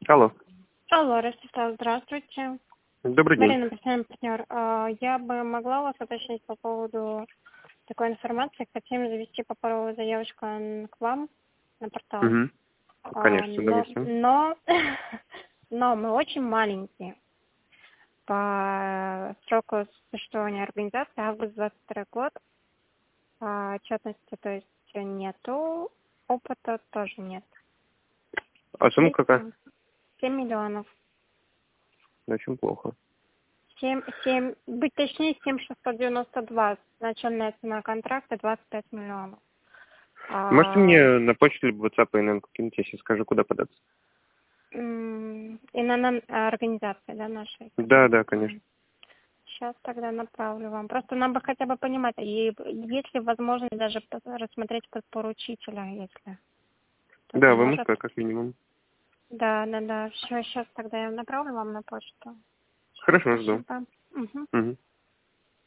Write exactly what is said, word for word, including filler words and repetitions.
Алло. Алло, Ростислав, здравствуйте. Добрый день. Марина, постоянный партнер. А, Я бы могла вас уточнить по поводу такой информации. Хотим завести паперовую заявочку н- к вам на портал. Угу. А, Конечно, Но, зависим. но, но мы очень маленькие. По сроку существования организации август двадцать второй год. А, Отчетности, то есть нету, опыта тоже нет. А сумма Есть какая? семь миллионов. Очень плохо. Семь, семь, быть точнее, семь шестьсот девяносто два. Начальная цена контракта двадцать пять миллионов. Можете А, мне на почту либо WhatsApp и на кинуть, я сейчас скажу, куда податься? м, и на, на организации, да, нашей. Да, да, конечно. Сейчас тогда направлю вам. Просто нам бы хотя бы понимать, и есть ли возможность даже пос- рассмотреть под поручителя, если кто-то Да, может. ВМС как минимум. Да, да, да. Все, сейчас тогда я направлю вам на почту. Всё, Хорошо, жду. спасибо. Мгм. Угу.